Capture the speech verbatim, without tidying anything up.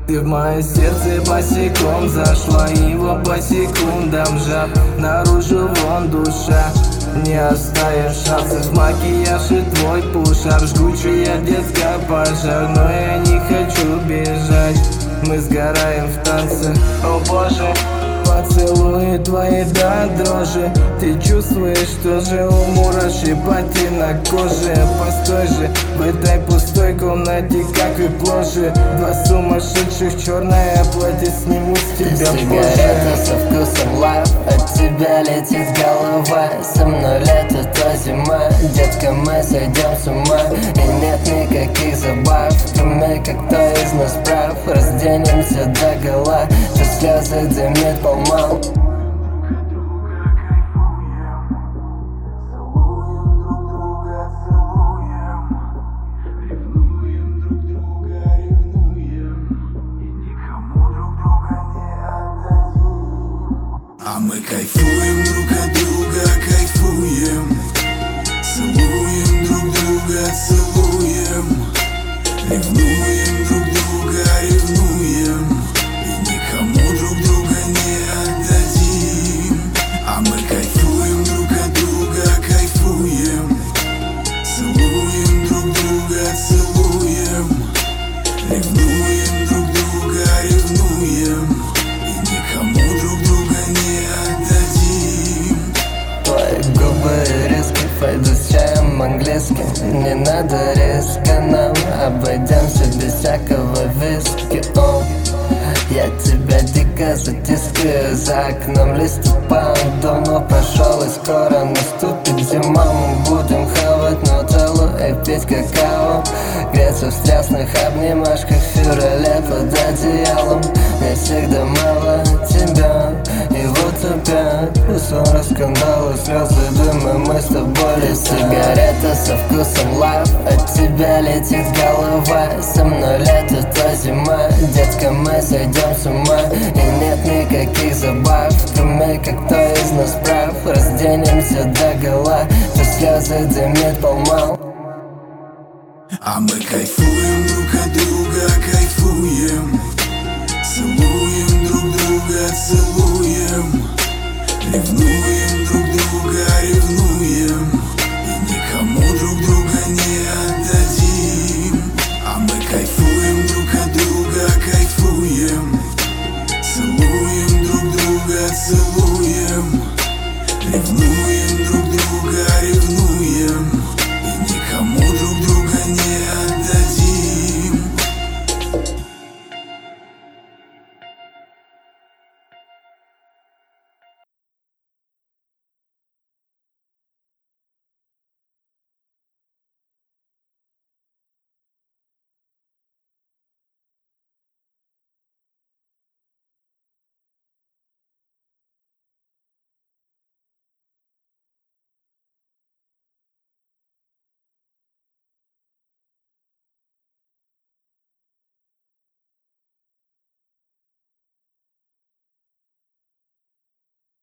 Ты в мое сердце босиком зашла, его по секундам жар. Наружу вон душа, не оставив шансов. Макияж и твой пушар, жгучая детская пожар. Но я не хочу бежать, мы сгораем в танце. О боже, поцелуи твои до дрожи. Ты чувствуешь, что же у мураши пати на коже. Постой же в этой пустой комнате, как и пложе. Два сумасшедших, черное платье, сниму с тебя позже. Сигарета со вкусом лав, от тебя летит голова. Со мной лето, то зима, детка, мы сойдем с ума. И нет никаких забав, кроме как кто из нас прав. Разденемся догола, что слезы дымит полмал. А мы кайфуем друг от друга, кайфуем. Целуем друг друга, целуем. Ревнуем друг друга, ревнуем. И никому друг друга не отдадим. А мы кайфуем друг от друга, кайфуем. Целуем друг друга, целуем. Ревнуем друг друга, ревнуем. И никому друг друга не отдадим. Твои губы риски, пойду с чаем английским. Не надо риска нам, обойдемся без всякого виски. О, я тебя дико затискаю, за окном листопад давно прошел и скоро наступит зима. Мы будем хавать нутеллу и пить какао, греться в страстных обнимашках в феврале под одеялом. Мне всегда мало тебя, и вот опять ссоры, скандалы, слезы, дымы, мы с тобой летим. Сигарета со вкусом лав, от тебя летит голова. Со мной лето, то зима, детка, мы сойдем с ума. И нет никаких забав, кроме как кто из нас прав. Разденемся догола, что слезы дымит полмал. А мы кайфуем друг от друга, кайфуем. Целуем друг друга, целуем. Ревнуем друг друга, ревнуем. И никому друг друга не отдадим. А мы кайфуем друг от друга, кайфуем. Целуем друг друга, целуем. Ревнуем